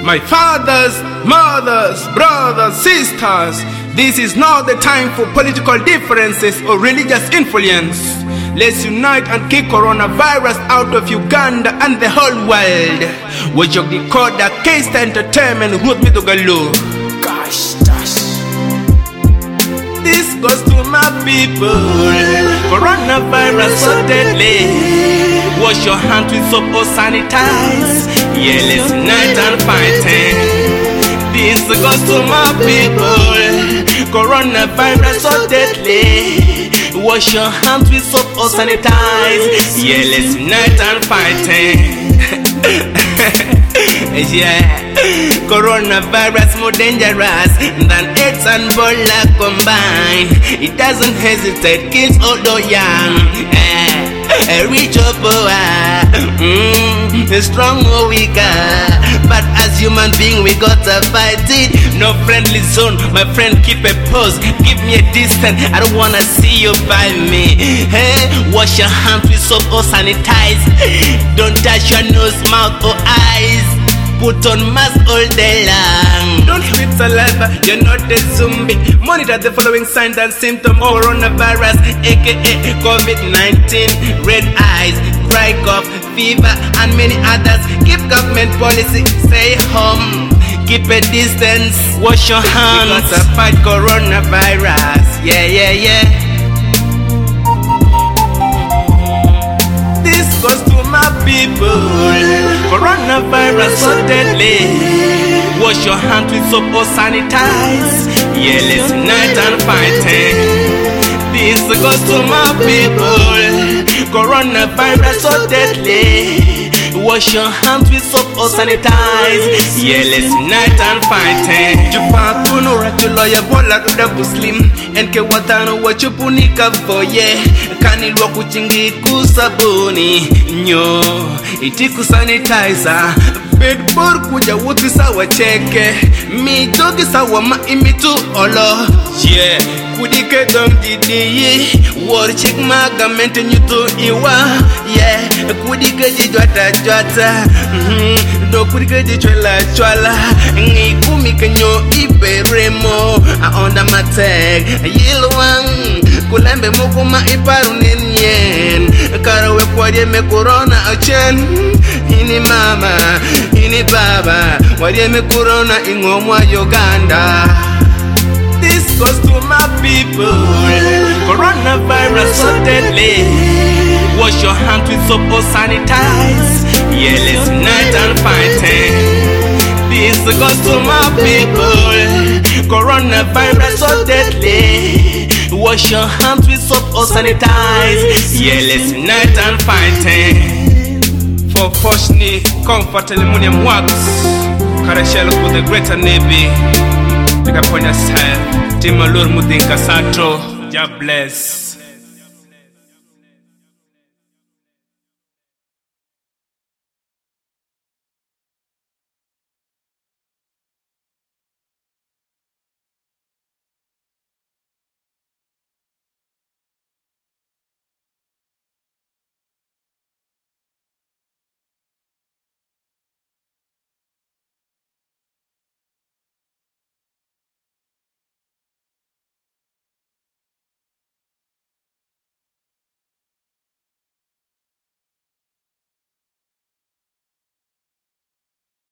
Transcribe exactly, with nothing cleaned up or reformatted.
My fathers, mothers, brothers, sisters, this is not the time for political differences or religious influence. Let's unite and kick coronavirus out of Uganda and the whole world. Wajok Decoder, K-Star Entertainment, Ruth Mitogalo. Gosh, gosh. This goes to my people. Coronavirus so deadly. Wash your hands with soap or sanitize. Yeah, let's unite and fight it. This goes to my people. Coronavirus so deadly. Wash your hands with soap or sanitize. Yeah, let's unite and fight it. Yeah, coronavirus more dangerous than AIDS and Ebola combined. It doesn't hesitate, kills old or young, eh, rich or poor, mm, strong or weaker. But as human being, we gotta fight it. No friendly zone, my friend, keep a pose. Give me a distance, I don't wanna see you by me. Hey, wash your hands with soap or sanitize. Don't touch your nose, mouth or eyes. Put on mask all day long. Don't spit saliva, you're not a zombie. Monitor the following signs and symptoms of coronavirus, aka COVID nineteen. Red eyes, dry cough, fever, and many others. Keep government policy, stay home. Keep a distance, wash your hands. We gotta fight coronavirus. Yeah, yeah, yeah. This goes to my people. Coronavirus so deadly. Wash your hands with soap or sanitize. Yeah, let's unite and fight it. This goes to my people. Coronavirus so deadly. Wash your hands with soap or sanitize. Yeah, let's unite and fight it. Chupa kuno rachulo ya bola ruda buslim. Enke watano wa chupunika foye. Kanilwa kuchingi kusabuni. Nyo itiku sanitizer. Bedbor kuja wuti sawa cheke. Mi jogi sawa ma imitu olo. Yeah, kudike dong didi. War chik maga mente nyutu iwa. Yeah, kudike jijwata jwata. Mm-hmm. Do kudike jijwala chwala. Ngi kumi kenyo ibe remo. A onda mateg yilwang. Kulembe mukuma iparu ninyen. Karawe kwa me corona achen. Ini mama, ini baba. Wadiye me corona ingomwa Uganda. This goes to my people. Coronavirus so deadly. Wash your hands with soap or sanitize. Yeah, let's unite and fight it. This goes to my people. Coronavirus so deadly. Wash your hands with soap or sanitize. Yeah, let's unite and fight it. For Foshni, comfort aluminum wax. Karashel with the greater navy. Pick up on yourself. Timalur Mudinka Sato. God bless.